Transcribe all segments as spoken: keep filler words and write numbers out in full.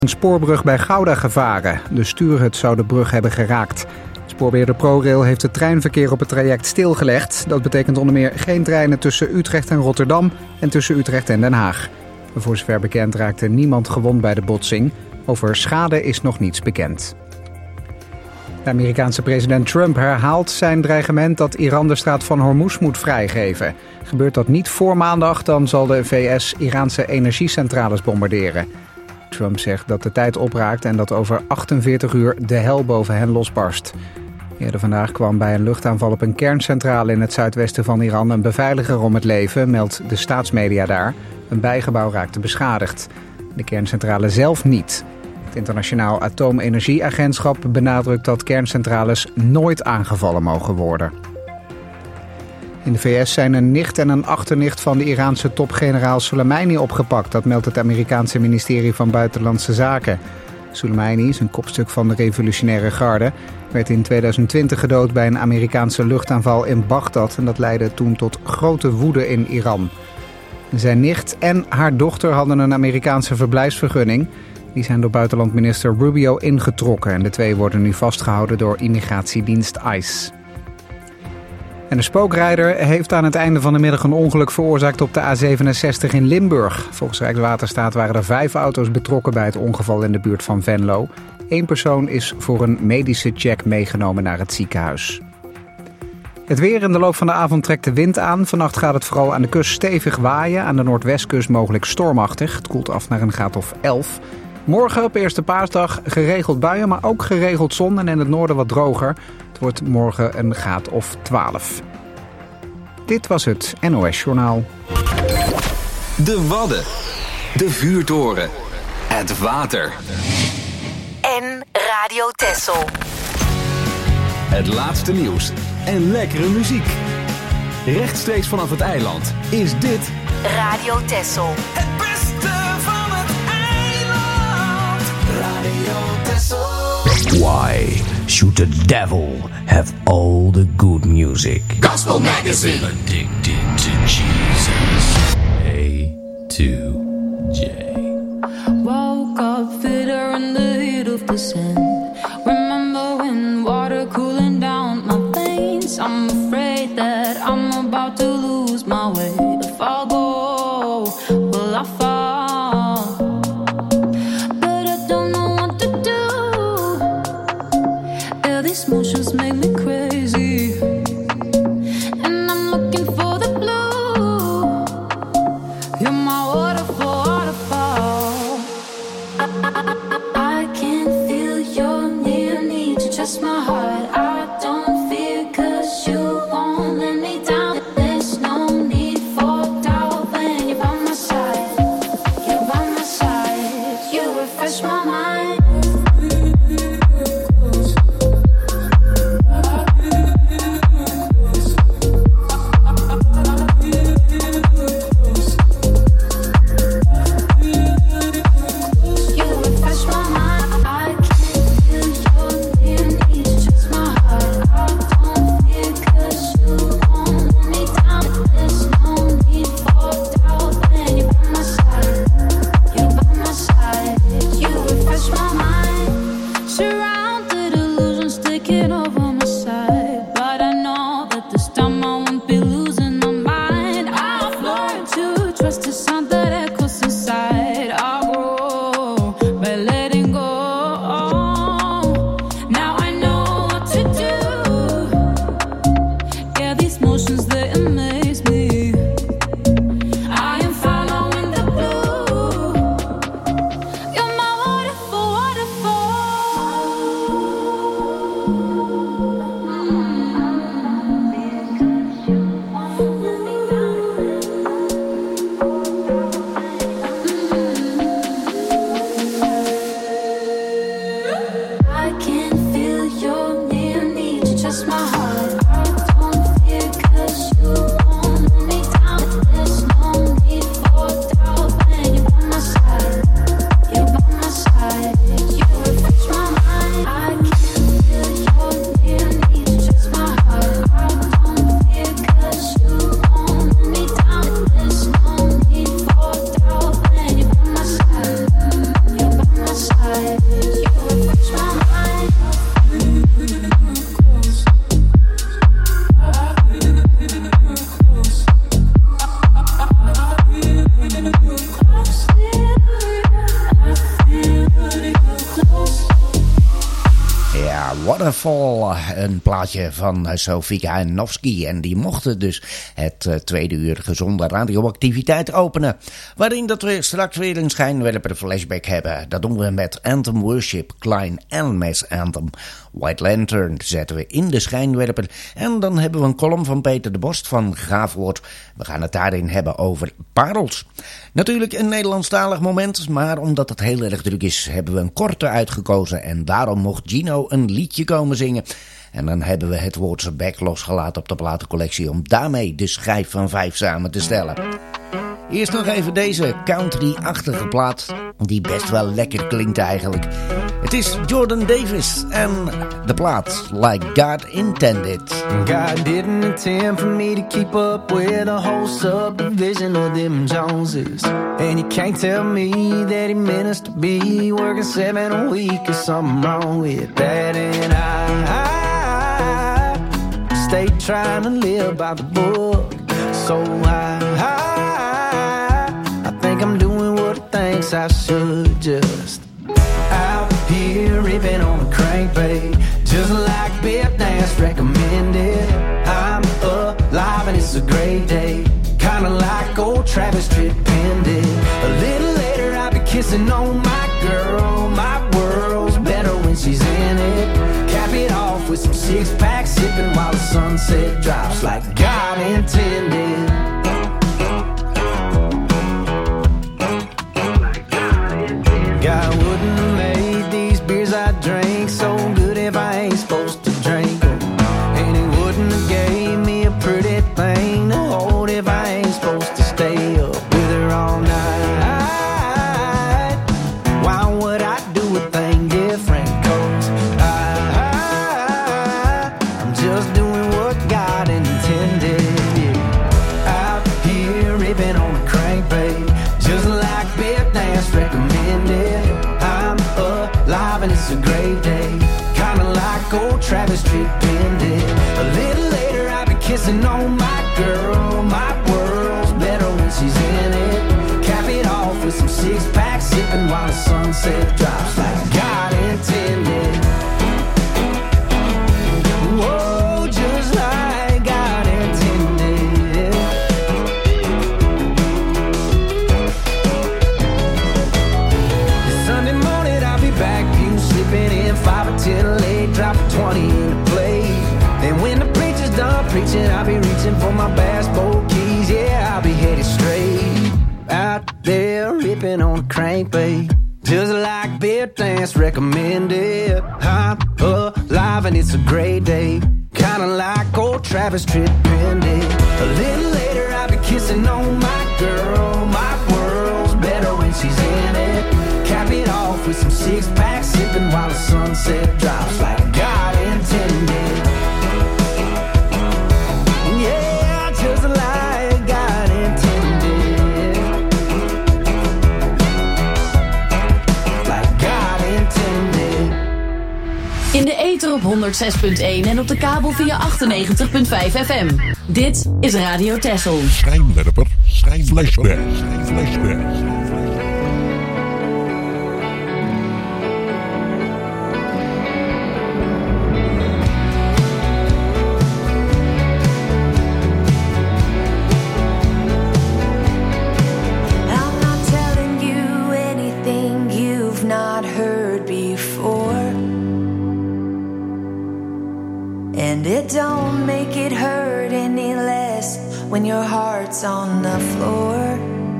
Een spoorbrug bij Gouda gevaren. De stuurhut zou de brug hebben geraakt. Spoorbeheerder ProRail heeft het treinverkeer op het traject stilgelegd. Dat betekent onder meer geen treinen tussen Utrecht en Rotterdam en tussen Utrecht en Den Haag. Voor zover bekend raakte niemand gewond bij de botsing. Over schade is nog niets bekend. De Amerikaanse president Trump herhaalt zijn dreigement dat Iran de straat van Hormuz moet vrijgeven. Gebeurt dat niet voor maandag, dan zal de V S Iraanse energiecentrales bombarderen. Trump zegt dat de tijd opraakt en dat over achtenveertig uur de hel boven hen losbarst. Eerder vandaag kwam bij een luchtaanval op een kerncentrale in het zuidwesten van Iran een beveiliger om het leven, meldt de staatsmedia daar. Een bijgebouw raakte beschadigd. De kerncentrale zelf niet. Het Internationaal Atoomenergieagentschap benadrukt dat kerncentrales nooit aangevallen mogen worden. In de V S zijn een nicht en een achternicht van de Iraanse topgeneraal Soleimani opgepakt. Dat meldt het Amerikaanse ministerie van Buitenlandse Zaken. Soleimani is een kopstuk van de revolutionaire garde. Werd in tweeduizend twintig gedood bij een Amerikaanse luchtaanval in Bagdad. En dat leidde toen tot grote woede in Iran. Zijn nicht en haar dochter hadden een Amerikaanse verblijfsvergunning. Die zijn door buitenlandminister Rubio ingetrokken. En de twee worden nu vastgehouden door immigratiedienst ICE. En de spookrijder heeft aan het einde van de middag een ongeluk veroorzaakt op de A zevenenzestig in Limburg. Volgens Rijkswaterstaat waren er vijf auto's betrokken bij het ongeval in de buurt van Venlo. Eén persoon is voor een medische check meegenomen naar het ziekenhuis. Het weer: in de loop van de avond trekt de wind aan. Vannacht gaat het vooral aan de kust stevig waaien. Aan de noordwestkust mogelijk stormachtig. Het koelt af naar een graad of elf. Morgen op Eerste Paasdag geregeld buien, maar ook geregeld zon en in het noorden wat droger. Het wordt morgen een graad of twaalf. Dit was het N O S Journaal. De Wadden. De vuurtoren. Het water. En Radio Texel. Het laatste nieuws en lekkere muziek. Rechtstreeks vanaf het eiland is dit Radio Texel. Het beste van het eiland. Radio Texel. Why should the devil have all the good music? Gospel Magazine. Addicted to Jesus. A to J. Woke up fitter in the heat of the sun. Remember when water cooling down my veins? I'm afraid that I'm about to lose my way. If I go, will I fall? But I don't know what to do. Yeah, these motions make me crazy. And I'm looking for the blue. You're my waterfall, waterfall. I, I, I, I can feel your near, need to trust my heart. I don't fear, cause you won't let me down. There's no need for doubt when you're by my side. You're by my side. You refresh my mind. Waterfall, een plaatje van Sofika en Nofsky. En die mochten dus het uh, tweede uur gezonde radioactiviteit openen. Waarin dat we straks weer een schijnwerper flashback hebben. Dat doen we met Anthem Worship, Klein en Mass Anthem. White Lantern zetten we in de schijnwerper. En dan hebben we een column van Peter de Borst van Gaafwoord. We gaan het daarin hebben over parels. Natuurlijk een Nederlandstalig moment, maar omdat het heel erg druk is, hebben we een korte uitgekozen. En daarom mocht Gino een liedje komen zingen. En dan hebben we het woordse back losgelaten op de platencollectie om daarmee de schijf van vijf samen te stellen. Eerst nog even deze country-achtige plaat, die best wel lekker klinkt eigenlijk. Het is Jordan Davis en de plaat Like God Intended. God didn't intend for me to keep up with a whole subdivision of them Joneses. And you can't tell me that he meant us to be working seven a week or something wrong with that. And I, I stayed trying to live by the book. So I, I I'm doing what it thinks I should, just out here ripping on a crankbait, just like Bill Dance recommended. I'm alive and it's a great day, kinda like old Travis Tritt did. A little later I'll be kissing on my girl. My world's better when she's in it. Cap it off with some six packs, sipping while the sunset drops like God intended. God wouldn't have made these beers I drink so good if I ain't supposed to drink them. And he wouldn't have gave me a pretty thing to hold if I ain't supposed to stay up with her all night. Why would I do a thing different? Cause I, I'm just doing what God intended. Yeah. Out here ripping on a crankbait, just like Bill Dance recommended. And it's a great day, kinda like old Travis Tritt did. A little later I'll be kissing on my girl. My world's better when she's in it. Cap it off with some six packs, sipping while the sunset drops like God intended. Whoa, just like God intended. Sunday morning I'll be back, slipping in five or ten late, drop a twenty in the play. Then when the preacher's done preaching, I'll be reaching for my bass boat keys. Yeah, I'll be headed straight out there, ripping on a crankbait, just like Bill Dance recommended. I'm alive and it's a great day, kinda like old Travis Tritt did. A little later I'll be kissing on my girl. My world's better when she's in it. Cap it off with some six packs, sipping while the sunset drops like God intended. Yeah, just like God intended. Like God intended. In de ether op honderd zes punt één en op de kabel via achtennegentig punt vijf F M. Dit is Radio Texel. Schijnwerper, schijnflashback, schijnflashback. And it don't make it hurt any less when your heart's on the floor.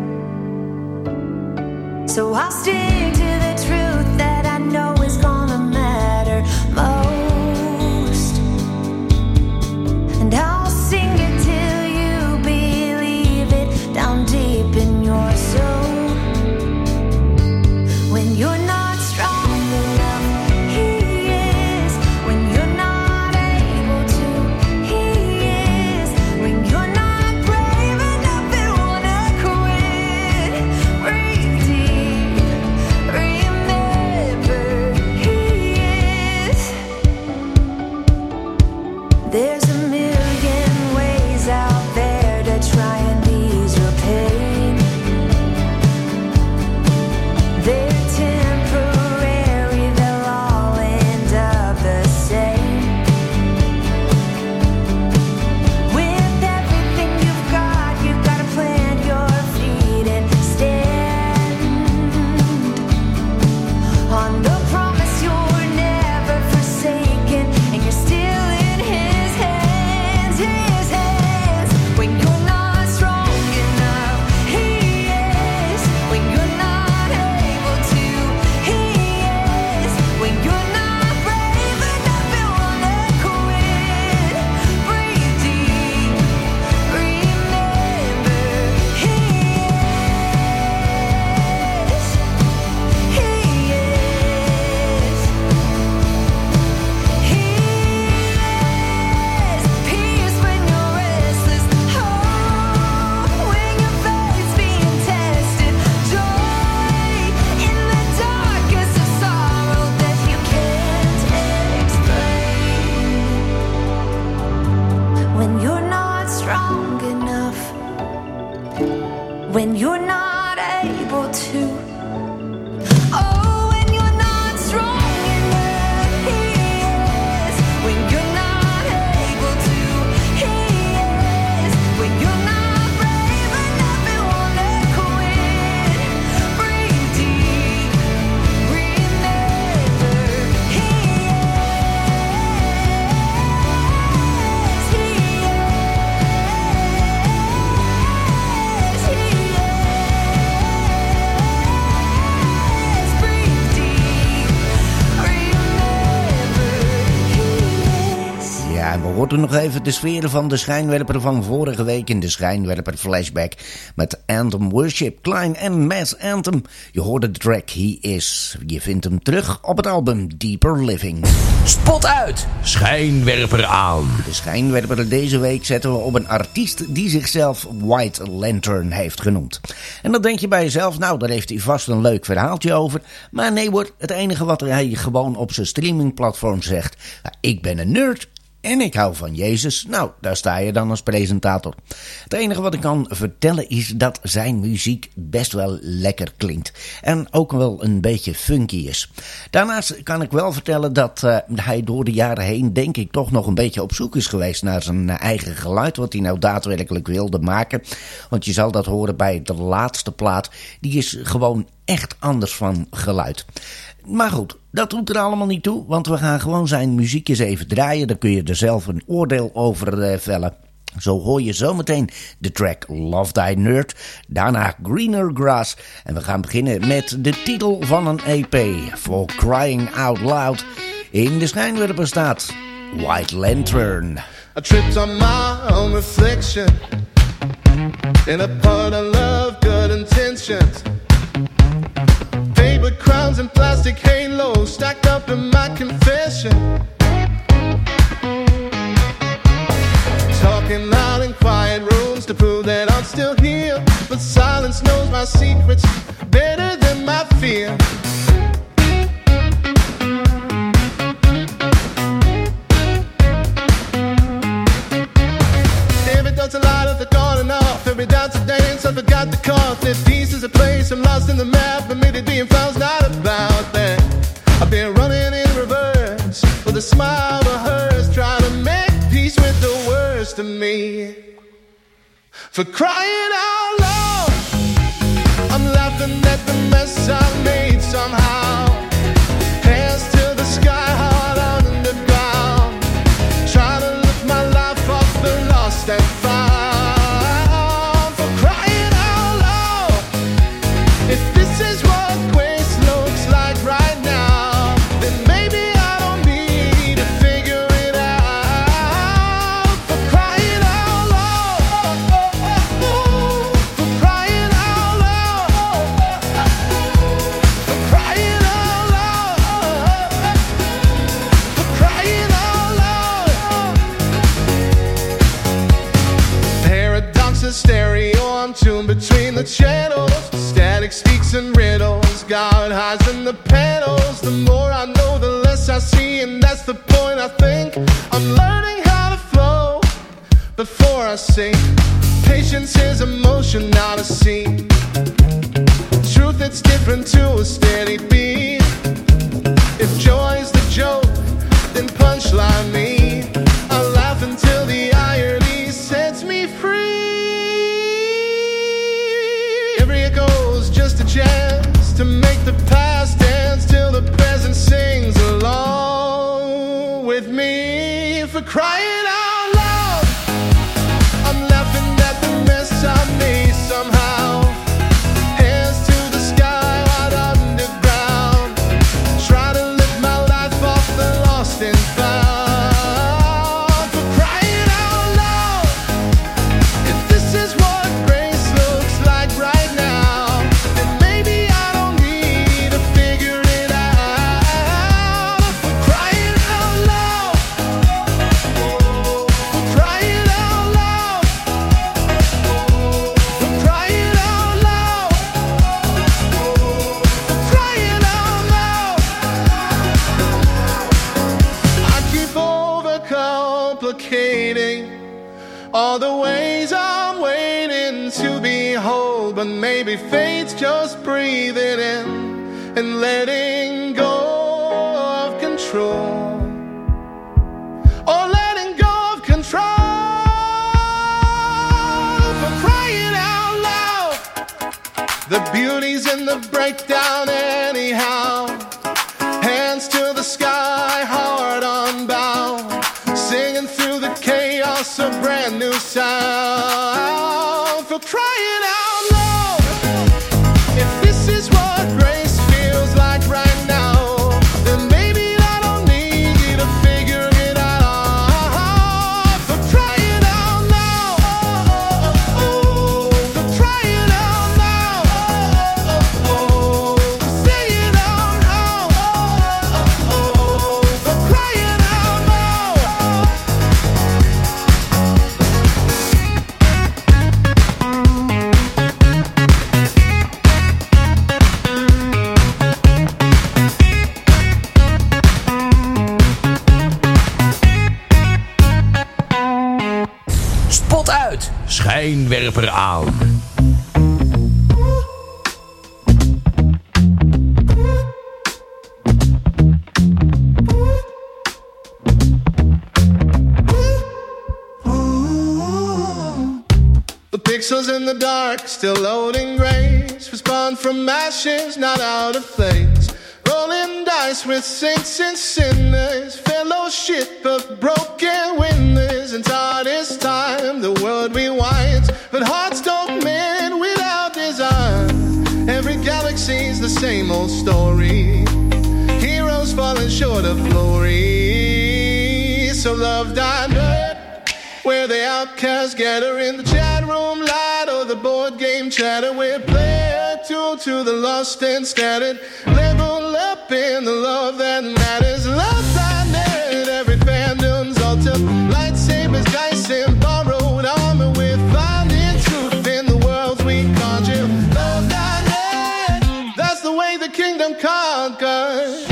So I'll stick to the truth that I know is gonna matter most. And I'll sing it till you believe it down deep in your soul. When you're not strong enough, hoort u nog even de sfeer van de schijnwerper van vorige week in de schijnwerper flashback met Anthem Worship, Klein en Mass Anthem. Je hoorde de track He Is. Je vindt hem terug op het album Deeper Living. Spot uit, schijnwerper aan. De schijnwerper deze week zetten we op een artiest die zichzelf White Lantern heeft genoemd. En dan denk je bij jezelf, nou daar heeft hij vast een leuk verhaaltje over. Maar nee hoor, het enige wat hij gewoon op zijn streamingplatform zegt, ik ben een nerd. En ik hou van Jezus. Nou, daar sta je dan als presentator. Het enige wat ik kan vertellen is dat zijn muziek best wel lekker klinkt. En ook wel een beetje funky is. Daarnaast kan ik wel vertellen dat uh, hij door de jaren heen denk ik toch nog een beetje op zoek is geweest naar zijn eigen geluid. Wat hij nou daadwerkelijk wilde maken. Want je zal dat horen bij de laatste plaat. Die is gewoon echt anders van geluid. Maar goed, dat doet er allemaal niet toe, want we gaan gewoon zijn muziek eens even draaien. Dan kun je er zelf een oordeel over uh, vellen. Zo hoor je zometeen de track Love Thy Nerd, daarna Greener Grass. En we gaan beginnen met de titel van een E P, For Crying Out Loud. In de schijnwerper staat White Lantern. I tripped on my own reflection in a part of love, good intentions. Paper crowns and plastic halos stacked up in my confession. Talking loud in quiet rooms to prove that I'm still here. But silence knows my secrets better than my fear. Every does a light of the dawn enough. Every dance a dance, I forgot the cost. If peace is a place, I'm lost in the map. But maybe being found's not about that. I've been running in reverse with a smile of hers, trying to make peace with the worst of me. For crying out loud, I'm laughing at the mess I made somehow. Hands to the sky, heart on the ground, trying to lift my life off the lost and found. For crying out loud, if this is what grace looks like right now, then maybe I don't need to figure it out. For crying out loud, for crying out loud, for crying out loud, for crying out loud. Paradox and stereo, I'm tuned between the channels. Static speaks in riddles, God hides in the panels. The more I know, the less I see, and that's the point. I think I'm learning how to flow before I sing. Patience is emotion, not a scene. Truth, it's different to a steady beat. If joy's the joke, then punchline me. I laugh until the irony sets me free. Every echo's just a chance to make the past dance till the present sings along with me. For crying out loud, I'm laughing at the mess I made somehow. Hands to the sky, right underground, try to lift my life off the lost and found. For crying out loud, if this is what grace looks like right now, then maybe I don't need to figure it out. For crying out loud, for crying out loud, for crying out loud, for crying out loud. I keep overcomplicating all the ways I'm waiting to behold, but maybe fate's just breathing in and letting go of control. Or letting go of control. For crying out loud, the beauty's in the breakdown anyhow. Hands to the sky, heart unbound, singing through the chaos, a brand new sound. For crying out loud, if this is what grace feels like right now, then maybe I don't need to figure it out. schijnwerper aan. Pixels in the dark, still loading grace. Respond from ashes, not out of place. Rolling dice with saints and sinners. Fellowship of broken winners. In hardest time, the world rewinds. But hearts don't mend without design. Every galaxy's the same old story. Heroes falling short of glory. So love died earth, where the outcasts gather in the chat room light or the board game chatter. Where player two to the lost and scattered. Level up in the love that matters. Love thy nerd, every fandom's altar. Lightsabers, dice, and borrowed armor. We're finding truth in the worlds we conjure. Love thy nerd, that's the way the kingdom conquers.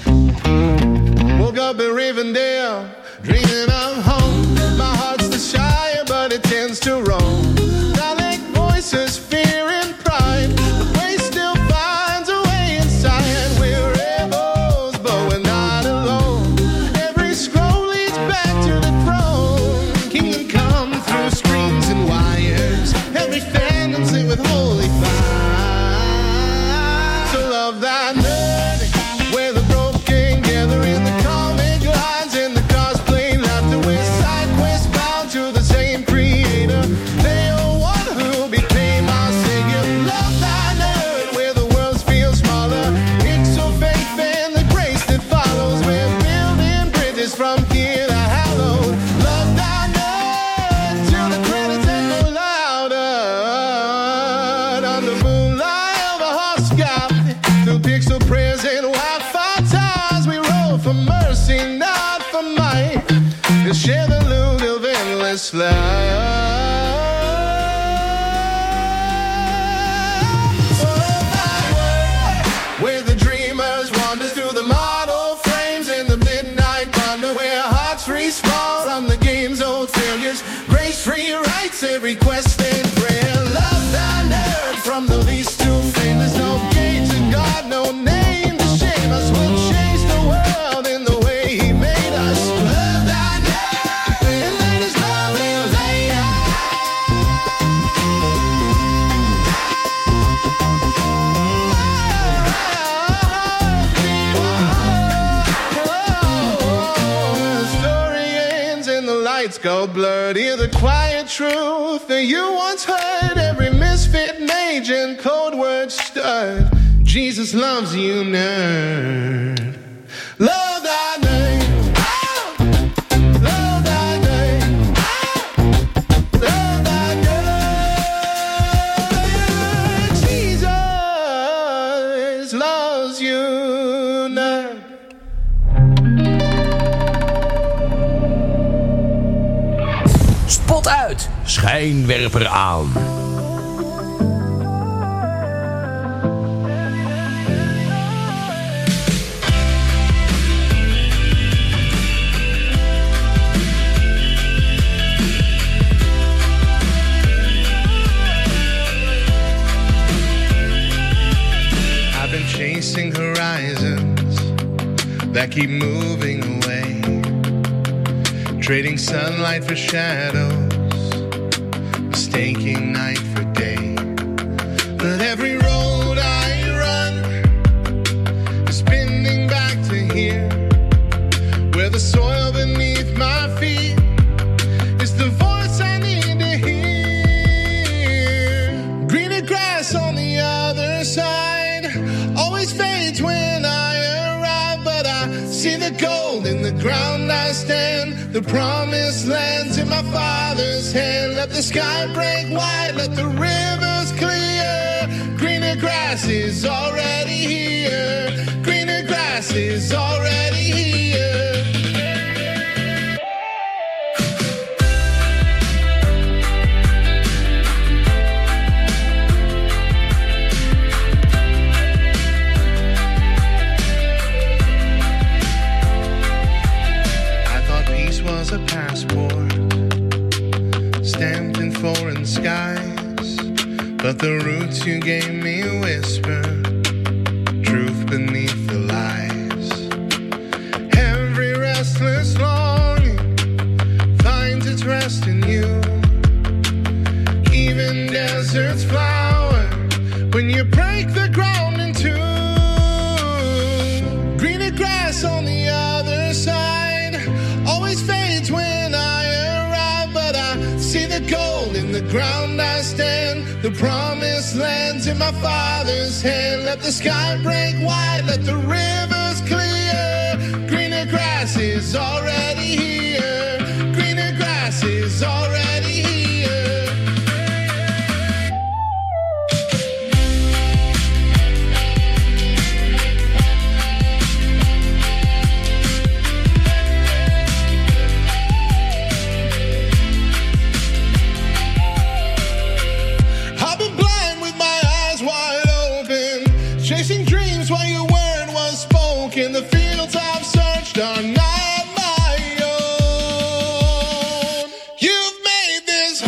Woke up in Rivendell, dreaming of home. My heart's the shire, but it tends to roam. Dialect voices, fear and pride. The place still finds a way inside. We're rebels, but we're not alone. Every scroll leads back to the throne. Kingdom come through screens and wires. Every fandom sing with holy fire. So love thy nerd, where the broken gather in the comic lines and the cosplay laughter with side quest bound to the same creator. They are one who became our savior. Love thy nerd, where the worlds feel smaller. Pixel faith and the grace that follows. We're building bridges from here to hallowed. Love thy nerd, till the credits echo louder. Under moonlight of a hot sky, through pixel prayers and Wi-Fi towers, we roll for mercy, not for might. To share the loot of endless life. Oh, my word, where the dreamers wander through the model frames in the midnight wonder. Where hearts respawn from the game's old failures. Grace free rights, every quest and prayer. Love thy nerd, from the least to famous. No gauge to God, no name to shame us. We'll change the world in the way he made us. Love thy nerd, and let his love live there. The story ends and the lights go blurred. Hear the quiet truth that you once heard. Every misfit mage and code word stirred. Jesus loves you, nerd. Love thy name. Love thy name. Love thy name. Jesus loves you, nerd. Spot uit, schijnwerper aan. I've been chasing horizons that keep moving away, trading sunlight for shadows, mistaking night for day. But every road I run is spinning back to here, where the soil beneath my feet is the voice I need to hear. Greener grass on the other side always fades when I arrive, but I see the gold in the ground I stand. The promised land's in my Father's hand. Let the sky break wide, let the rivers clear. Greener grass is already here. Greener grass is already here. Was a passport stamped in foreign skies. but the roots you gave me whisper truth beneath the lies. Every restless longing finds its rest in you. Even deserts flower when you break the ground in two. Greener grass on the other side always fades when I arrive, but I see the gold in the ground I stand. The promised land's in my Father's hand. Let the sky break wide, let the rivers clear. Greener grass is already here. Greener grass is already here. In the fields I've searched are not my own. You've made this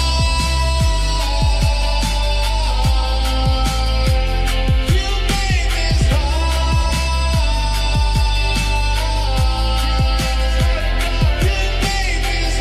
hard. You've made this hard. You've made this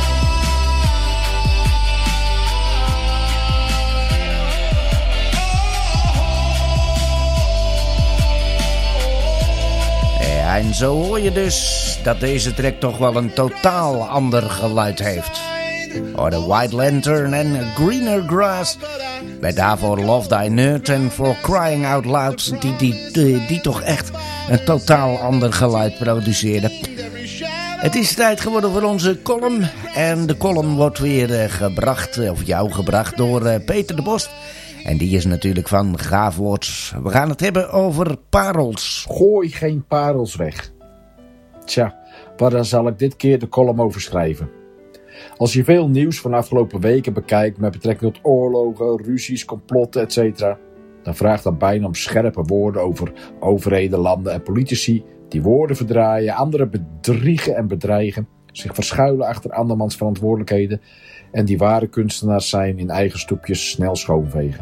En zo hoor je dus dat deze track toch wel een totaal ander geluid heeft. Or The White Lantern en Greener Grass. Met daarvoor Love Thy Nerd en For Crying Out Loud. Die, die, die, die toch echt een totaal ander geluid produceerden. Het is tijd geworden voor onze column. En de column wordt weer uh, gebracht, of jou gebracht, door uh, Peter de Bos. En die is natuurlijk van Gaafwoord. We gaan het hebben over parels. Gooi geen parels weg. Tja, waar dan zal ik dit keer de column over schrijven? Als je veel nieuws van de afgelopen weken bekijkt met betrekking tot oorlogen, ruzies, complotten, et cetera, dan vraagt dat bijna om scherpe woorden over overheden, landen en politici die woorden verdraaien, anderen bedriegen en bedreigen, zich verschuilen achter andermans verantwoordelijkheden en die ware kunstenaars zijn in eigen stoepjes snel schoonvegen.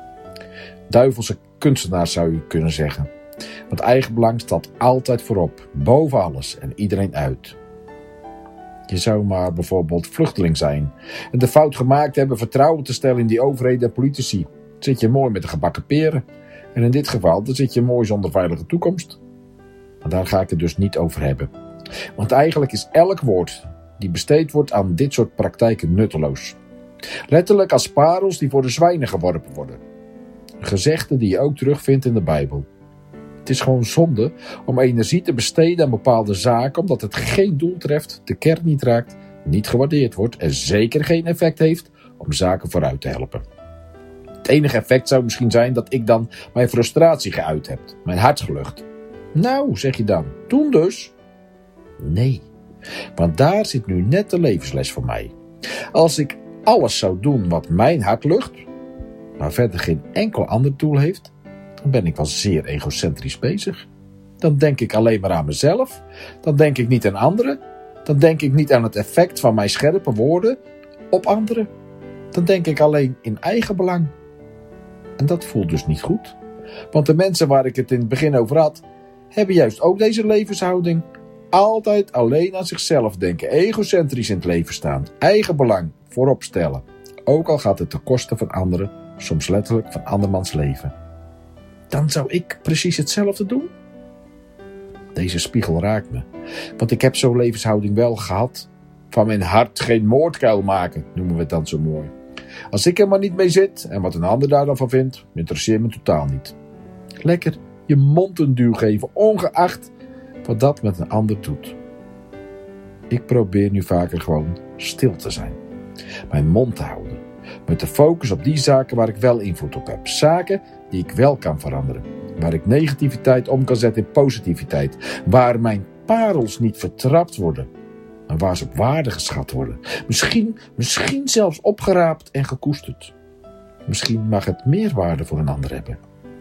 Duivelse kunstenaars zou je kunnen zeggen. Want eigenbelang staat altijd voorop, boven alles en iedereen uit. Je zou maar bijvoorbeeld vluchteling zijn en de fout gemaakt hebben vertrouwen te stellen in die overheden en politici. Dan zit je mooi met de gebakken peren. En in dit geval dan zit je mooi zonder veilige toekomst. Maar daar ga ik het dus niet over hebben. Want eigenlijk is elk woord die besteed wordt aan dit soort praktijken nutteloos. Letterlijk als parels die voor de zwijnen geworpen worden. Een gezegde die je ook terugvindt in de Bijbel. Het is gewoon zonde om energie te besteden aan bepaalde zaken omdat het geen doel treft, de kern niet raakt, niet gewaardeerd wordt en zeker geen effect heeft om zaken vooruit te helpen. Het enige effect zou misschien zijn dat ik dan mijn frustratie geuit heb, mijn hart gelucht. Nou, zeg je dan, toen dus? Nee, want daar zit nu net de levensles voor mij. Als ik alles zou doen wat mijn hart lucht, maar verder geen enkel ander doel heeft, dan ben ik wel zeer egocentrisch bezig. Dan denk ik alleen maar aan mezelf. Dan denk ik niet aan anderen. Dan denk ik niet aan het effect van mijn scherpe woorden op anderen. Dan denk ik alleen in eigen belang. En dat voelt dus niet goed. Want de mensen waar ik het in het begin over had, hebben juist ook deze levenshouding. Altijd alleen aan zichzelf denken. Egocentrisch in het leven staan. Eigen belang voorop stellen. Ook al gaat het ten koste van anderen. Soms letterlijk van andermans leven. Dan zou ik precies hetzelfde doen? Deze spiegel raakt me. Want ik heb zo'n levenshouding wel gehad. Van mijn hart geen moordkuil maken, noemen we het dan zo mooi. Als ik er maar niet mee zit en wat een ander daar dan van vindt, interesseert me totaal niet. Lekker je mond een duw geven, ongeacht wat dat met een ander doet. Ik probeer nu vaker gewoon stil te zijn. Mijn mond te houden. Met de focus op die zaken waar ik wel invloed op heb. Zaken die ik wel kan veranderen. Waar ik negativiteit om kan zetten in positiviteit. Waar mijn parels niet vertrapt worden. En waar ze op waarde geschat worden. Misschien, misschien zelfs opgeraapt en gekoesterd. Misschien mag het meer waarde voor een ander hebben.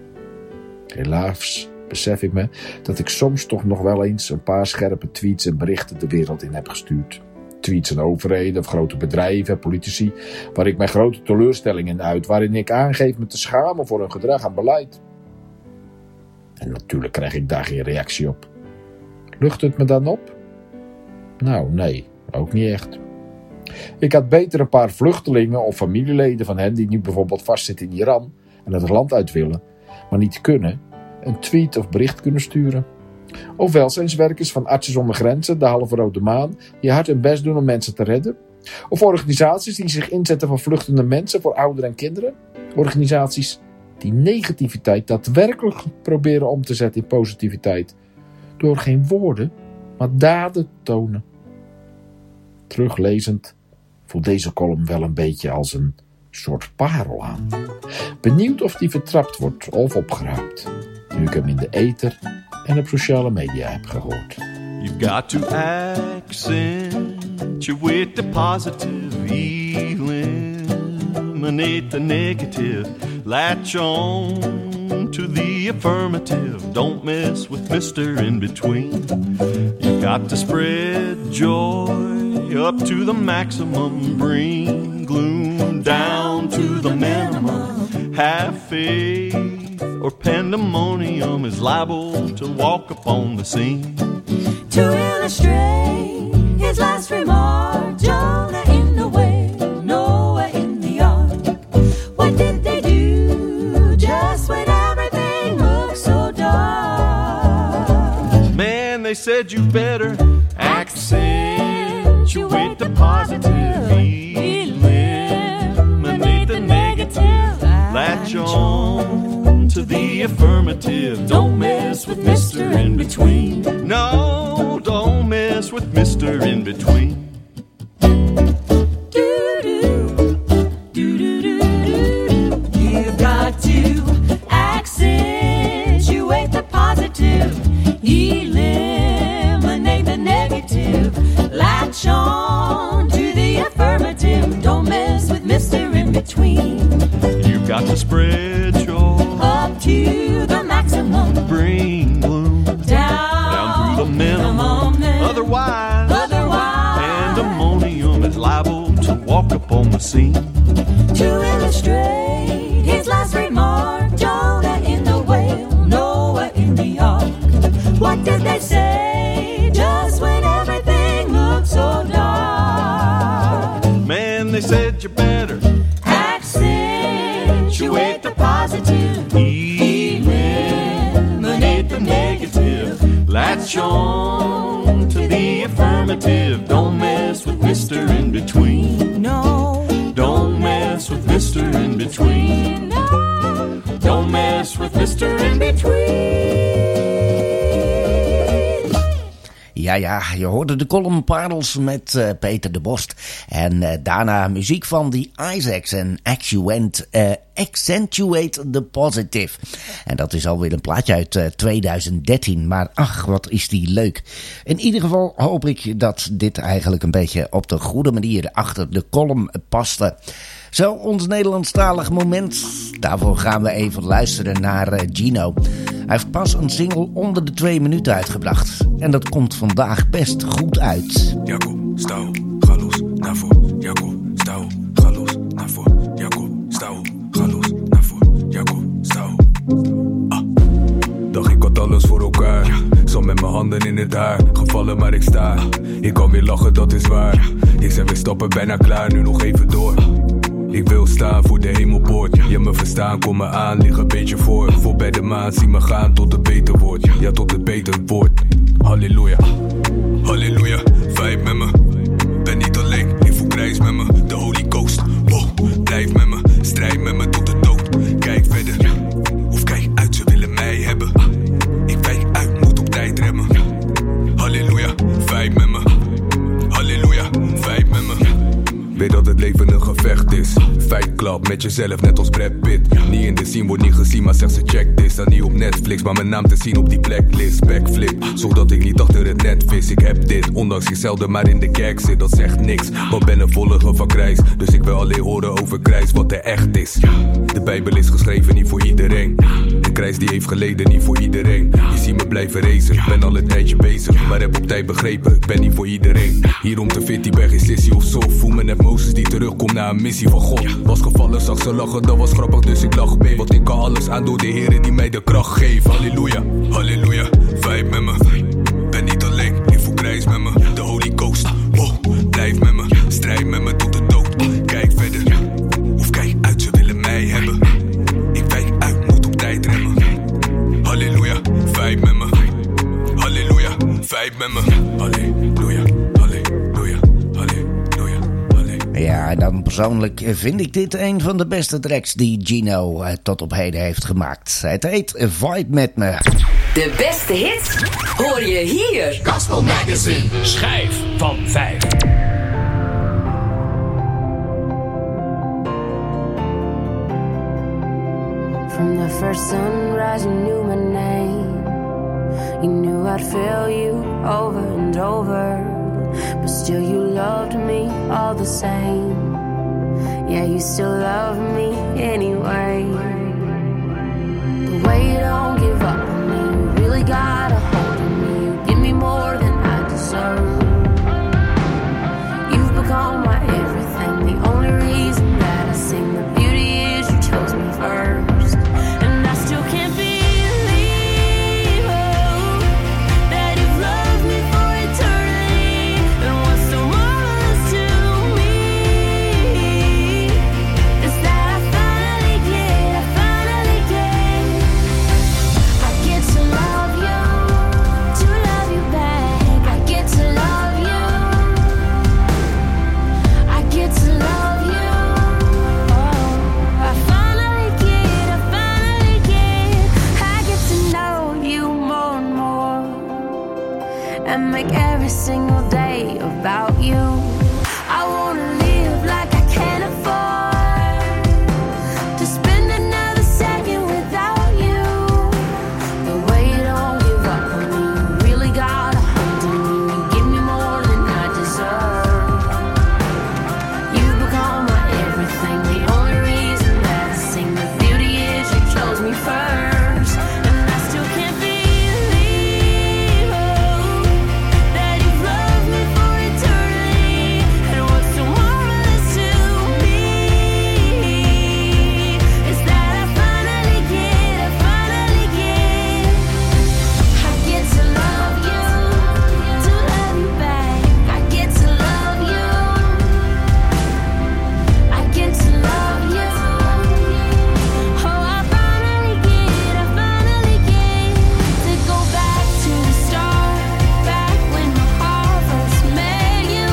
Helaas besef ik me dat ik soms toch nog wel eens een paar scherpe tweets en berichten de wereld in heb gestuurd. tweets aan overheden of grote bedrijven, politici, waar ik mijn grote teleurstelling in uit, waarin ik aangeef me te schamen voor hun gedrag en beleid. En natuurlijk krijg ik daar geen reactie op. Lucht het me dan op? Nou, nee, ook niet echt. Ik had beter een paar vluchtelingen of familieleden van hen die nu bijvoorbeeld vastzitten in Iran en het land uit willen, maar niet kunnen, een tweet of bericht kunnen sturen. Of welzijnswerkers van Artsen zonder Grenzen, de Halve Rode Maan, die hard hun best doen om mensen te redden. Of organisaties die zich inzetten voor vluchtende mensen, voor ouderen en kinderen. Organisaties die negativiteit daadwerkelijk proberen om te zetten in positiviteit. Door geen woorden, maar daden te tonen. Teruglezend voelt deze column wel een beetje als een soort parel aan. Benieuwd of die vertrapt wordt of opgeruimd. Nu ik hem in de ether en op sociale media heb gehoord. You've got to accentuate the positive, eliminate the negative, latch on to the affirmative, don't mess with Mister In-Between. You've got to spread joy up to the maximum, bring gloom down to the minimum, have faith or pandemonium is liable to walk upon the scene. To illustrate his last remark, Jonah in the whale, Noah in the ark. What did they do just when everything looked so dark? Man, they said you better accentuate the positive, eliminate the negative, latch on to the affirmative, don't mess with Mister In-Between. No, don't mess with Mister In-Between. You've got to accentuate the positive, eliminate the negative, latch on to the affirmative, don't mess with Mister In-Between. You've got to spread joy up to the maximum, bring gloom down, down to the minimum, otherwise, otherwise pandemonium is liable to walk upon the scene. To illustrate his last remark, Jonah in the whale, Noah in the ark. What did they say just when everything looked so dark? Man, they said you better accentuate the positive, eliminate the negative, latch on to the affirmative, don't mess with Mister In-Between. No, don't mess with Mister In-Between. No, don't mess with Mister In-Between. Ja, ja, je hoorde de column Parels met uh, Peter de Bost. En uh, daarna muziek van The Isaacs en Accentuate, uh, Accentuate the Positive. En dat is alweer een plaatje uit uh, twintig dertien. Maar ach, wat is die leuk. In ieder geval hoop ik dat dit eigenlijk een beetje op de goede manier achter de column paste. Zo, ons Nederlandstalig moment. Daarvoor gaan we even luisteren naar uh, Gino. Hij heeft pas een single onder de twee minuten uitgebracht. En dat komt vandaag best goed uit. Jacob, stouw, ga los, naar voor. Jacob, stouw, ga los, naar voor. Jacob, stouw, ga los, naar voor. Jacob, stouw. Ah. Dacht ik had alles voor elkaar. Ja. Zo met mijn handen in het haar. Gevallen maar ik sta. Ik kan weer lachen, dat is waar. Ik zei we stappen bijna klaar, nu nog even door. Ik wil staan voor de hemelpoort. Je me verstaan, kom me aan, lig een beetje voor. Voorbij de maan, zie me gaan tot het beter wordt. Ja, tot het beter wordt. Halleluja, halleluja, vibe met me. Ben niet alleen, ik voel krijs met me. De Holy Ghost, wow, blijf met me. Strijd met me tot de dood. Kijk verder, of kijk uit, ze willen mij hebben. Ik wijk uit, moet op tijd remmen. Halleluja, vibe met me. Halleluja, vibe met me. Weet dat het leven een gevecht is. Fight Club met jezelf net als Brad Pitt. Niet in de scene, wordt niet gezien, maar zeg ze check this. Dan niet op Netflix, maar mijn naam te zien op die blacklist. Backflip, zodat ik niet achter het net vis. Ik heb dit, ondanks ik zelden maar in de kerk zit. Dat zegt niks, want ben een volger van Krijs. Dus ik wil alleen horen over Krijs, wat er echt is. De Bijbel is geschreven, niet voor iedereen. Lieve Krijs die heeft geleden, niet voor iedereen. Je ziet me blijven racen, ik ben al een tijdje bezig. Maar heb op tijd begrepen, ik ben niet voor iedereen. Hier om te fit, die ben geen sissy of zo. Voel me net Mozes die terugkomt na een missie van God. Was gevallen, zag ze lachen, dat was grappig, dus ik lach mee. Want ik kan alles aan door de heren die mij de kracht geven. Halleluja, halleluja, vibe met me. Ben niet alleen, Lieve Krijs met me. De Holy Ghost, oh, blijf met me. Strijd met me tot de dood, kijk verder. Of kijk uit, ze willen mij hebben. Ik wijk uit, moet op tijd remmen. Halleluja, vibe met me. Halleluja, vibe met me. Halleluja, halleluja, halleluja, halleluja. Ja, dan persoonlijk vind ik dit een van de beste tracks die Gino uh, tot op heden heeft gemaakt. Het heet Vibe met me. De beste hits hoor je hier. Gospel Magazine. Schijf van vijf. From the first sunrise you knew my name. You knew I'd fail you over and over, but still you loved me all the same. Yeah, you still love me anyway. The way you don't give up on me, you really got a hold of me. You give me more than I deserve. You've become my everything, the only reason that I sing. The beauty is you chose me first. And I still can't believe oh, that you've loved me for eternity. And what's so marvelous to me is that I finally get, I finally get I get to love you, to love you back. I get to love you, I get to love you. Oh, I finally get, I finally get I get to know you more and more, and make every single day about you. I wanna live like I can't afford to spend another second without you. The way you don't give up on me, you really got a hold of me. You give me more than I deserve. You become my everything, the only reason that I sing. The beauty is you chose me first, and I still can't believe oh, that you've loved me for eternity. And what's so marvelous to me is that I finally get, I finally get I get to love you, to love you back. I get to love you, I get to love you. Oh, I finally get, I finally get to go back to the start, back when my heart first met you.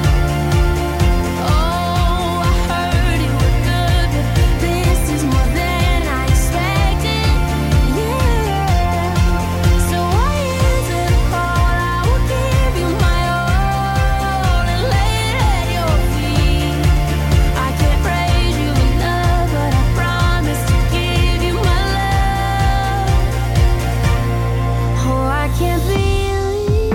Oh, I heard you were good, but this is more than I expected. Yeah, so why is it a call? I will give you my all and lay it at your feet. I can't praise you enough, but I promise to give you my love. Oh, I can't believe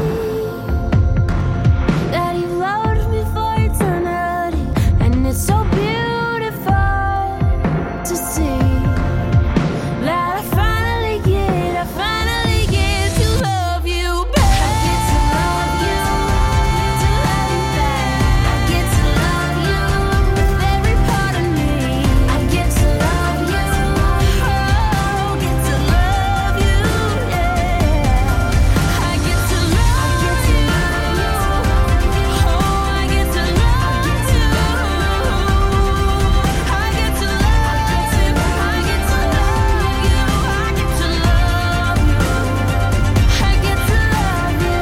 that you loved me for eternity, and it's so beautiful to see that I finally get, I finally get to love you back. I get to love you, to love you back. I get to love you with every part of me. I get to love you, oh, get to love you, yeah. I get to love you, oh, I get to love you, I get to love you, I get to love you, I get to love you, I get to love you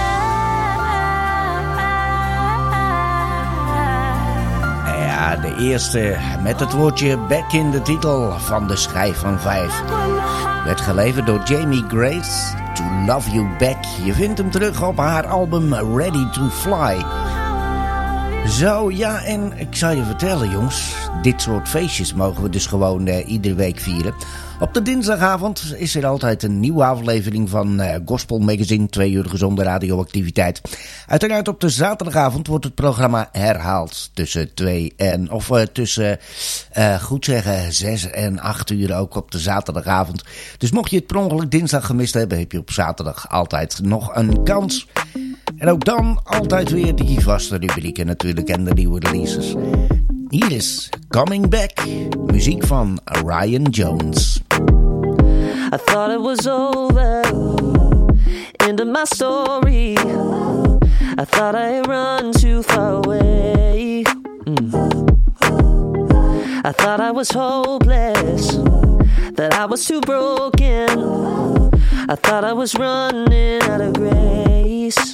back. Ja, de eerste met het woordje back in de titel van de schijf van vijf. Werd geleverd door Jamie Grace, To Love You Back. Je vindt hem terug op haar album Ready to Fly. Zo, ja, en ik zal je vertellen, jongens. Dit soort feestjes mogen we dus gewoon uh, iedere week vieren. Op de dinsdagavond is er altijd een nieuwe aflevering van uh, Gospel Magazine, twee uur gezonde radioactiviteit. Uiteraard op de zaterdagavond wordt het programma herhaald tussen twee en, of uh, tussen, uh, goed zeggen, zes en acht uur ook op de zaterdagavond. Dus mocht je het per ongeluk dinsdag gemist hebben, heb je op zaterdag altijd nog een kans. En ook dan altijd weer die vaste rubrieken natuurlijk en de nieuwe releases. Hier is Coming Back, muziek van Ryan Jones. I thought it was over, end of my story. I thought I had run too far away. Mm. I thought I was hopeless, that I was too broken. I thought I was running out of grace.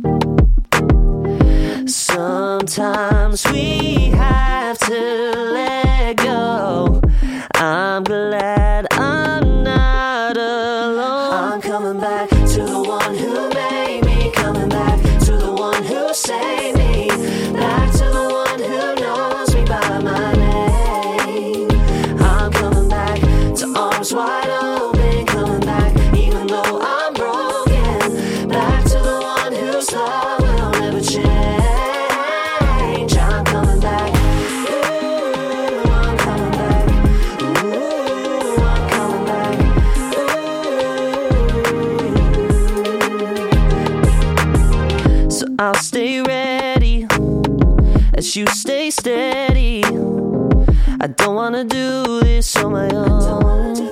Sometimes we have to let go. I'm glad I'm not alone. I'm coming back to the one who made me. Coming back to the one who saved me. Back to the one who knows me by my name. I'm coming back to arms wide open. Coming back even though I'm broken. Back to the one whose love will never change. I'll stay ready as you stay steady. I don't wanna do this on my own.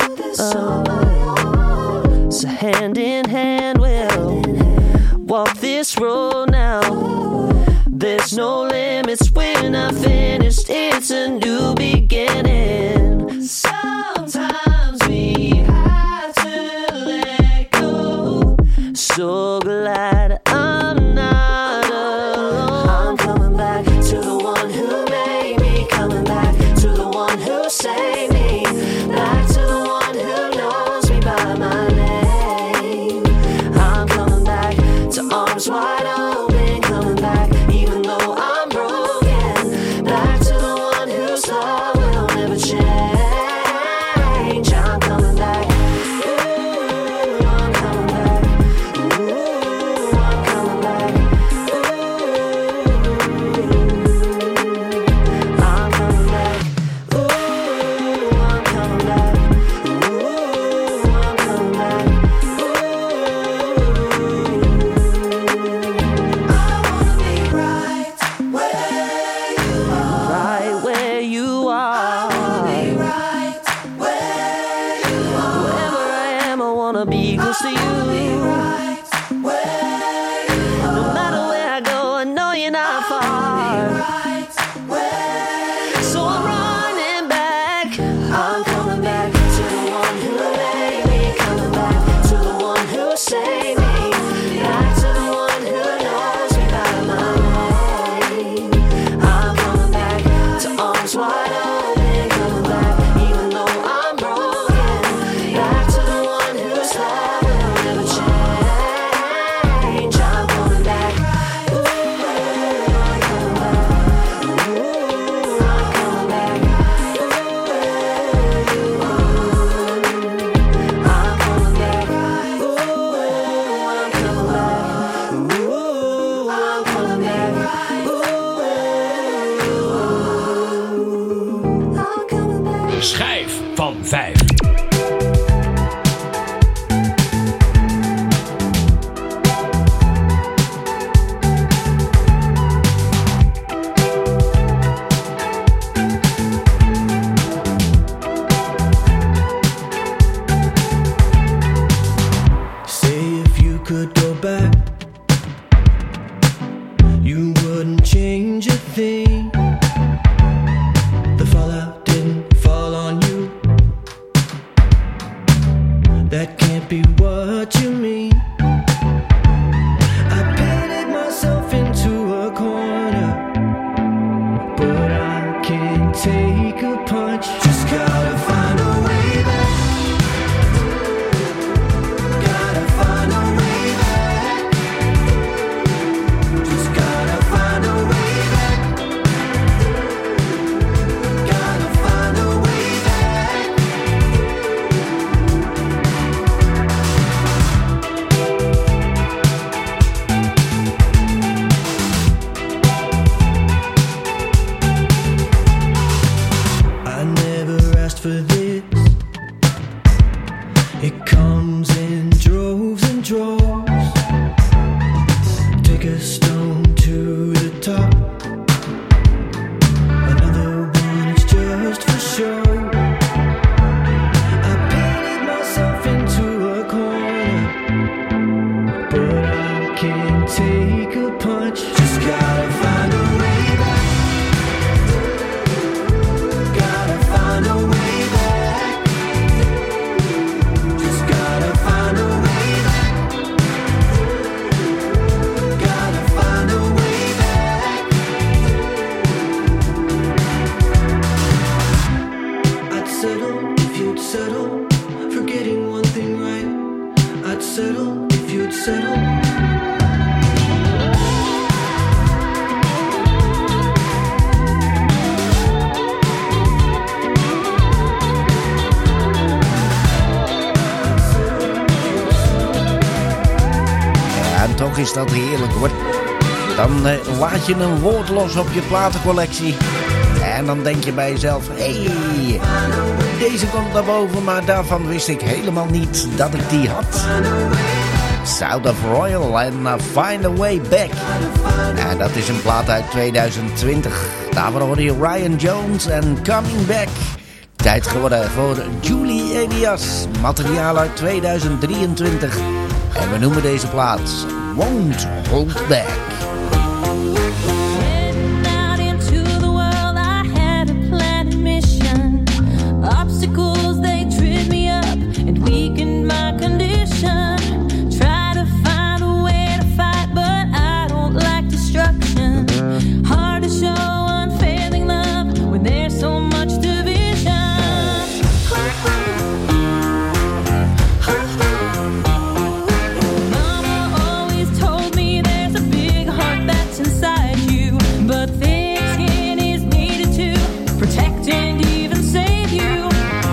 Oh. So hand in hand we'll walk this road now. There's no limits, we're not finished. It's a new beginning. Sometimes we have to let go. So glad I'm not alone. I'm coming back to the one who made me. Coming back to the one who saved me. Back to the one who knows me by my name. I'm coming back to arms wide open. Coming back even though I'm broken. Back to the one whose love will never change. I'm coming back. Ooh, I'm coming back. Ooh, I'm coming back. I'm coming back. Ooh, I'm coming back. Ooh, I'm coming back. I wanna be right where you are. Right where you are. I wanna be right where you are. Wherever I am, I wanna be close to you. I wanna be right where you are. No matter where I go, I know you're not far. Right where so I'm running back. I'm coming back to the one who made me. Coming back to the one who saved me. Back to the one who knows me by my name. I'm coming back to arms wide open. Coming back even though I'm broken. Back to the one whose love will never change. I'm coming back. Ooh, I'm coming back. Ooh, I'm coming back. Ooh, I'm coming back. Ooh, I'm coming back. Ooh, I'm coming back. Ooh, I'm coming back. De schijf van vijf. Say if you could go back, you wouldn't change a thing. The fallout didn't fall on you. That can't be what you mean. I painted myself into a corner, but I can't take a punch. Just gotta find a way back. Gotta find a way back. Just gotta find a way back. a stone to the top. Another one is just for show. I painted myself into a corner, but I can't take a punch. Just gotta find a way back. Gotta find a way back. Just gotta find a way back. Gotta find a way back. I'd settle if you'd settle for getting one thing right. I'd settle if you'd settle. En toch is dat heerlijk hoor. Dan eh, laat je een woord los op je platencollectie. En dan denk je bij jezelf, hé, hey, deze komt naar boven, maar daarvan wist ik helemaal niet dat ik die had. South of Royal en uh, Find a Way Back. En dat is een plaat uit tweeduizend twintig. Daarvoor hoorde je Ryan Jones en Coming Back. Tijd geworden voor Julie Elias. Materiaal uit tweeduizend drieëntwintig. En we noemen deze plaat Won't Hold Back. Obstacles, they tripped me up and weakened my condition. Try to find a way to fight, but I don't like destruction. Hard to show unfailing love when there's so much division. Mama always told me there's a big heart that's inside you, but thick skin is needed to protect and even save you.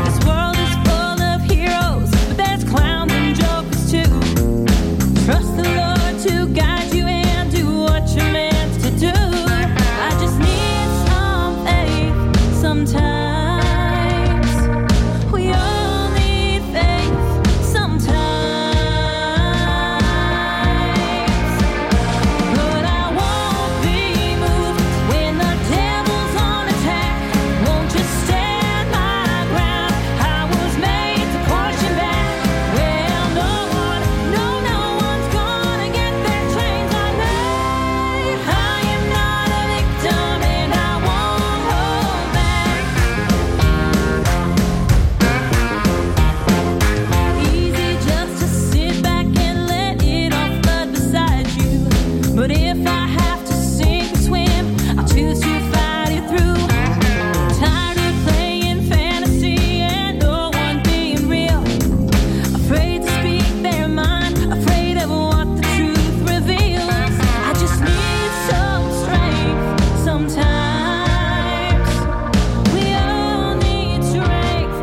Trust the Lord to guide you and do what you're meant to do. I just need some faith sometimes. We all need faith sometimes. But I won't be moved when the devil's on attack. Won't just stand my ground. I was made to push him back. Well, no one, no, no one's gonna get their chains on me. I am not a victim and I won't hold back. Easy just to sit back and let it all flood beside you. But if I have to sink or swim, I'll choose to fight it through. Tired of playing fantasy and no one being real. Afraid to speak their mind, afraid of what the truth reveals. I just need some strength sometimes. We all need strength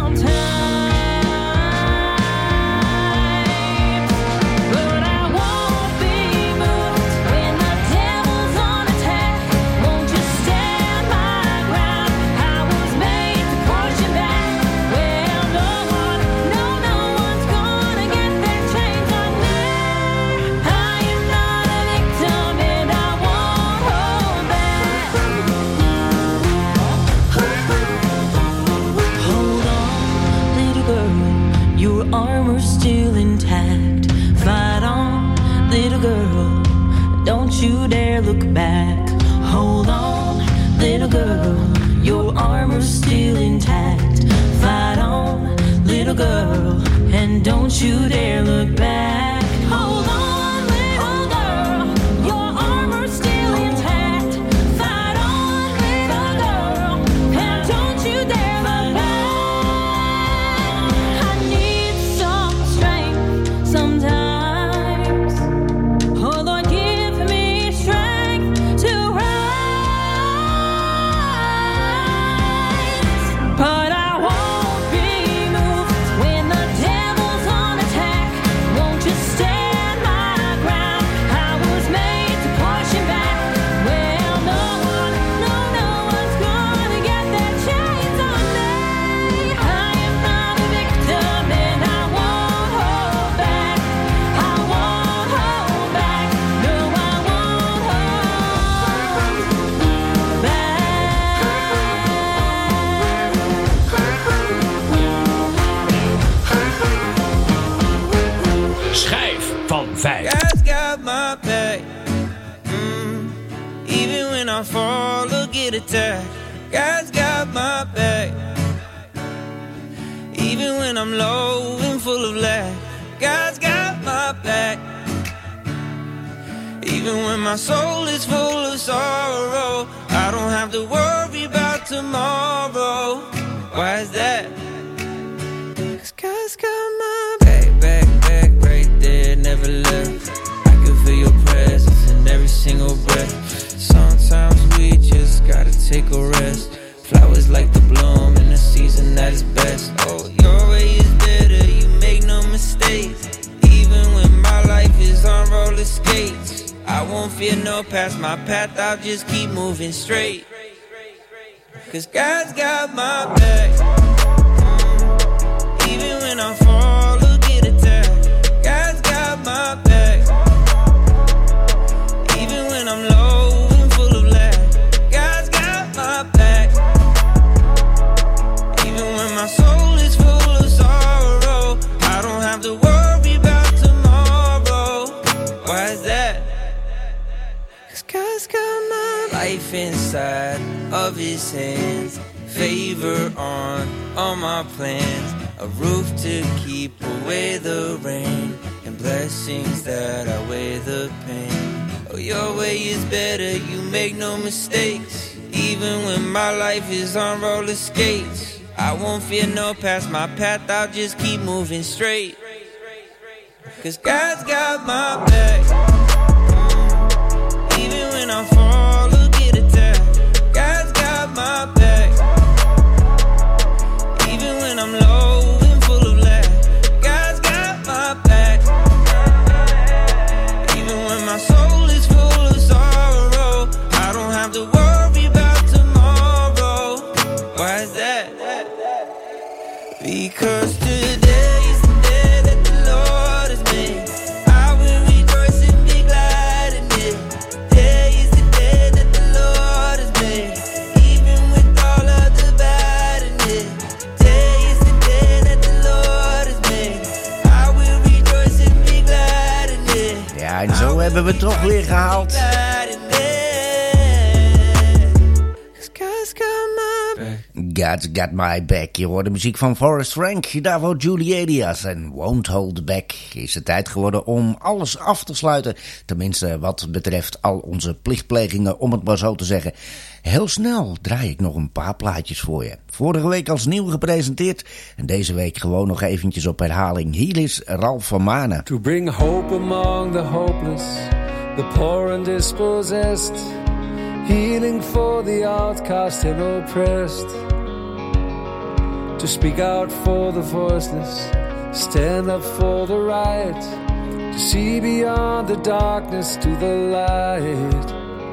sometimes. But I won't be moved when the devil's on attack. Won't just stand my ground. I was made to push him back. Well, no one, no, no one's gonna get their chains on me. I am not a victim and I won't hold back. Hold on, little girl, your armor's still intact. Fight on, little girl, don't you dare look back. Hold on, little girl, your armor's still intact. Fight on, little girl, and don't you dare look back. Hold on, little girl, your armor's still intact. Fight on, little girl, and don't you dare look back. I need some strength sometimes. Oh Lord, give me strength to rise. But I won't be moved when the devil's on attack. Won't just got my back. Mm. Even when I fall or get attacked, God's got my back. Even when I'm low and full of lack, God's got my back. Even when my soul is full of sorrow, I don't have to worry about tomorrow. Why is that? 'Cause God's got my back, back, back, right there, never left. I can feel your presence in every single breath. Sometimes we just gotta take a rest. Flowers like the bloom in the season that is best. Oh, your way is better, you make no mistakes. Even when my life is on roller skates, I won't fear no past my path, I'll just keep moving straight. 'Cause God's got my back. Mm. Even when I fall or get attacked, God's got my back. Even when I'm low and full of lack, God's got my back. Even when my soul is full of sorrow, I don't have to worry about tomorrow. Why is that? 'Cause God's got my life inside of his hands, favor on all my plans, a roof to keep away the rain, and blessings that outweigh the pain. Oh, your way is better, you make no mistakes. Even when my life is on roller skates, I won't fear no past my path, I'll just keep moving straight. 'Cause God's got my back. Mm. Even when I fall or get attacked, God's got my back. Even when I'm low and full of lack, God's got my back. Even when my soul is full of sorrow, I don't have to worry about tomorrow. Why is that? Because today is the day that the Lord has made. I will rejoice and be glad in it. Today is the day that the Lord has made. Even with all of the bad in it, today is the day that the Lord has made. I will rejoice and be glad in it. Ja, en zo hebben we het toch weer gehaald. God's Got My Back. Je hoort de muziek van Forrest Frank, daarvoor Julie Elias en Won't Hold Back. Is het tijd geworden om alles af te sluiten. Tenminste wat betreft al onze plichtplegingen, om het maar zo te zeggen. Heel snel draai ik nog een paar plaatjes voor je. Vorige week als nieuw gepresenteerd en deze week gewoon nog eventjes op herhaling. Hier is Ralph van Manen. To bring hope among the hopeless, the poor and dispossessed, healing for the outcast and oppressed. To speak out for the voiceless, stand up for the right, to see beyond the darkness to the light.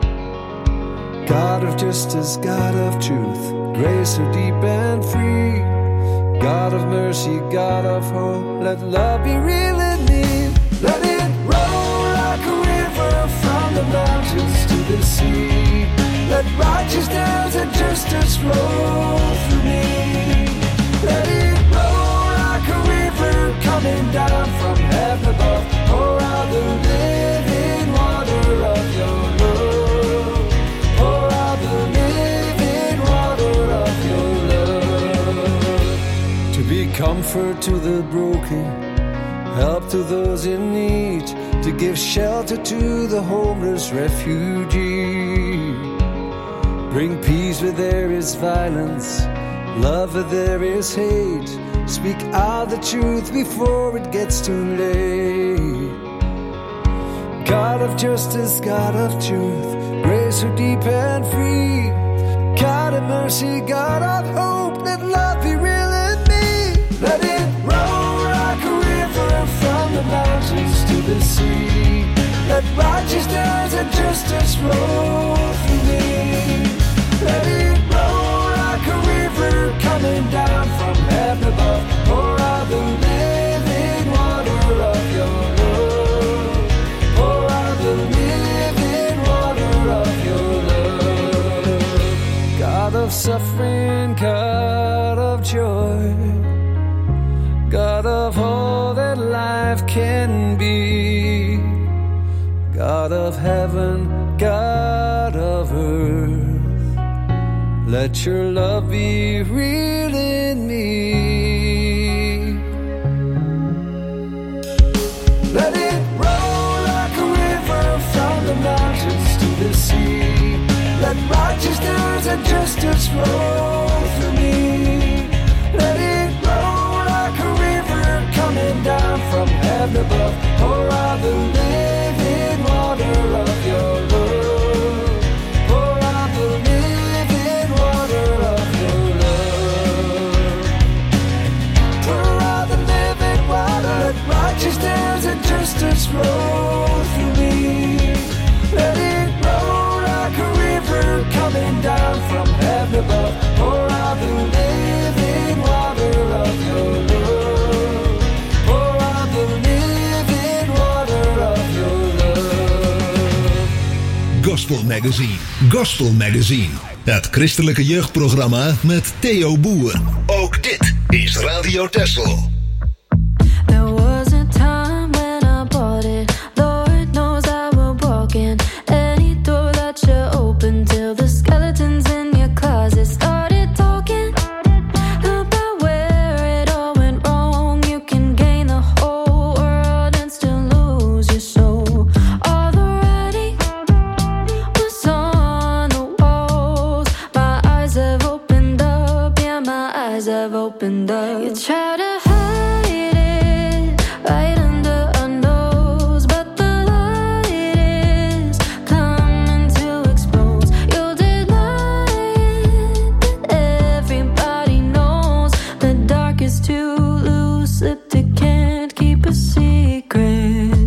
God of justice, God of truth, grace so deep and free. God of mercy, God of hope, let love be real in me. Let it roll like a river from the mountains to the sea. Let righteousness and justice flow through me. Let it roll like a river coming down from heaven above. Pour out the living water of your love. Pour out the living water of your love. To be comfort to the broken, help to those in need, to give shelter to the homeless refugee. Bring peace where there is violence, love where there is hate. Speak out the truth before it gets too late. God of justice, God of truth, grace so deep and free. God of mercy, God of hope, let love be real in me. Let it roll like a river from the mountains to the sea. Let righteousness and justice flow through me. Let it roll like a river coming down from heaven above. Pour out the living water of your love. Pour out the living water of your love. God of suffering, God of joy, God of all that life can be. God of heaven, God of earth, let your love be real in me. Let it roll like a river from the mountains to the sea. Let righteousness and justice roll through me. Let it roll like a river coming down from heaven above. Pour out the living water of your love. Pour out the living water of your love. Pour out the living water. Let righteousness and justice roll through me. Let it roll like a river coming down from heaven above. Pour out the living water of your love. Pour out the living water of your love. Gospel Magazine. Gospel Magazine. Het christelijke jeugdprogramma met Theo Boer. Ook dit is Radio Texel. There was a time when I bought it. Lord knows I will walk in any door that you open till the skeletons in your closet started talking about where it all went wrong. You can gain the whole world and still lose your soul. All the writing was on the walls. My eyes have opened up, yeah, my eyes have opened up. You try to hide it right under our nose, but the light is coming to expose. You're denying that everybody knows the dark is too loose, that it can't keep a secret.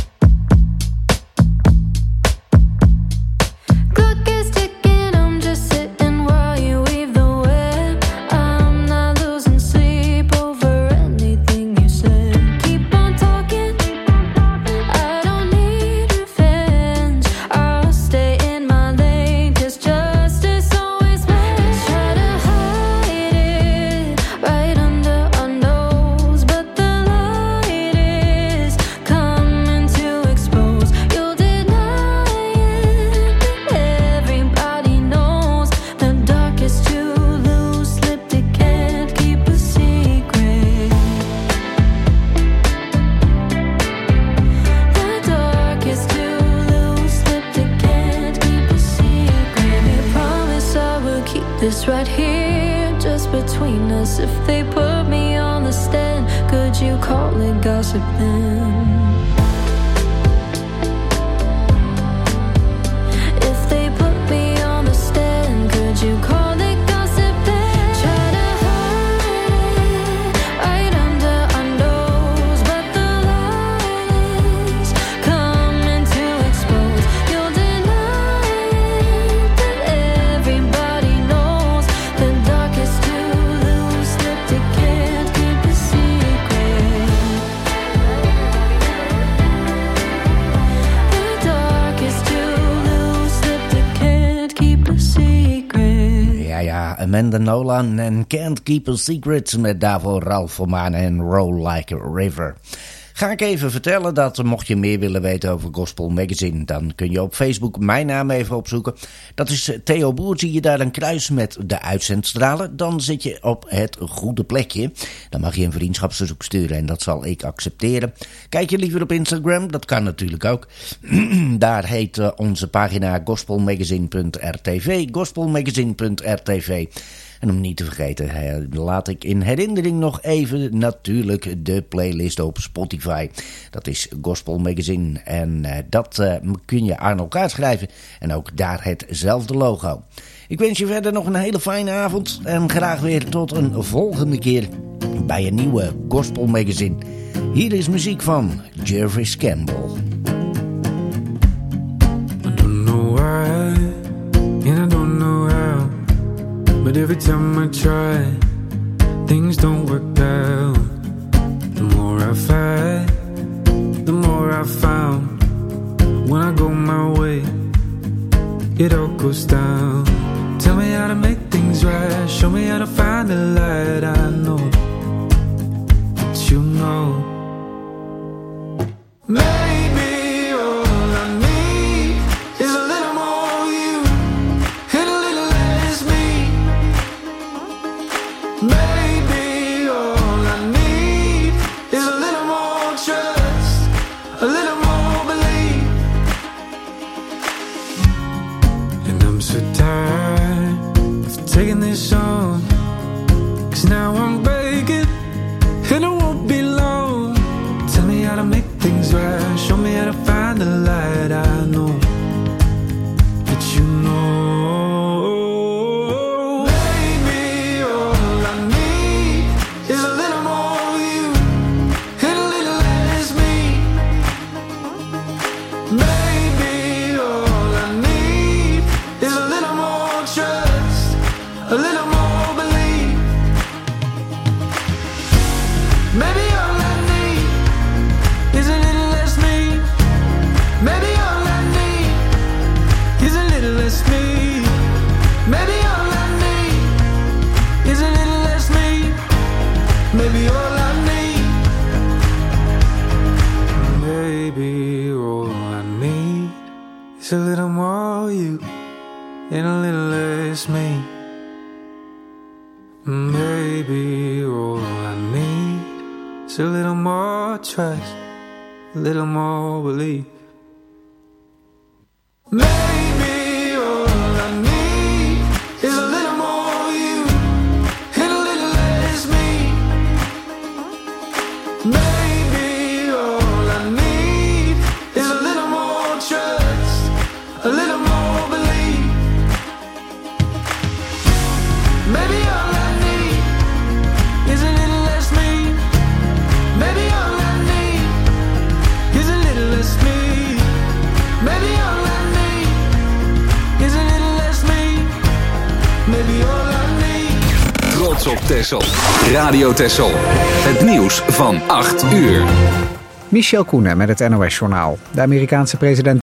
Clock is ticking, I'm just sitting while you weave the web. I'm not losing sleep over anything you said. Keep on talking, I don't need revenge. I'll stay in my lane, 'cause justice always wins. Try to hide it right under our nose, but the light is coming to expose. You'll deny it, but everybody knows the dark is too loose-lipped, it can't keep a secret. The dark is too loose-lipped, it can't keep a secret. You promise I will keep this right here, just between us. If they put me on the stand, could you call it gossip then? If they put me on the stand, could you call it gossip then? Try to hide it right under our nose, but the light is coming to expose. You'll deny it, but everybody knows the dark is too loose-lipped, it can't keep a secret. The dark is too loose-lipped, it can't keep a secret. Ja, ja, Amanda Nolan en Can't Keep a Secret met daarvoor Ralph Vermaan en Roll Like a River. Ga ik even vertellen dat mocht je meer willen weten over Gospel Magazine, dan kun je op Facebook mijn naam even opzoeken. Dat is Theo Boer, zie je daar een kruis met de uitzendstralen. Dan zit je op het goede plekje. Dan mag je een vriendschapsverzoek sturen en dat zal ik accepteren. Kijk je liever op Instagram, dat kan natuurlijk ook. Daar heet uh, onze pagina gospelmagazine punt r t v, gospelmagazine punt r t v. En om niet te vergeten, laat ik in herinnering nog even natuurlijk de playlist op Spotify. Dat is Gospel Magazine en uh, dat uh, kun je aan elkaar schrijven. En ook daar hetzelfde logo. Ik wens je verder nog een hele fijne avond. En graag weer tot een volgende keer bij een nieuwe Gospel Magazine. Hier is muziek van Jervis Campbell. I don't know why, and I don't know how, but every time I try, things don't work out. The more I fight, the more I found. When I go my way, it all goes down. Tell me how to make things right, show me how to find the light. I know that you know. Maybe all I need this on. 'Cause now I'm breaking, and it won't be long. Tell me how to make things right. Show me how to find the light. I know that you know. Baby, all I need is a little more of you and a little less me. Maybe all I need is a little more trust, a little more belief. Maybe all I need is a little less me. Maybe all I need is a little less me. Maybe all I need is a little less me. Maybe all I need. Maybe all I need is a little more you and a little less me. Maybe all I need is a little more trust, a little more belief. Maybe all I need is a little more you and a little less me. Maybe all I need is a little more trust, a little more belief. Maybe all I need is a little less me. Maybe all I need is a little less me. Maybe all I need is a little less me. Maybe all I need. Trots op Texel. Radio Texel. Het nieuws van acht uur. Michel Koenen met het N O S-journaal. De Amerikaanse president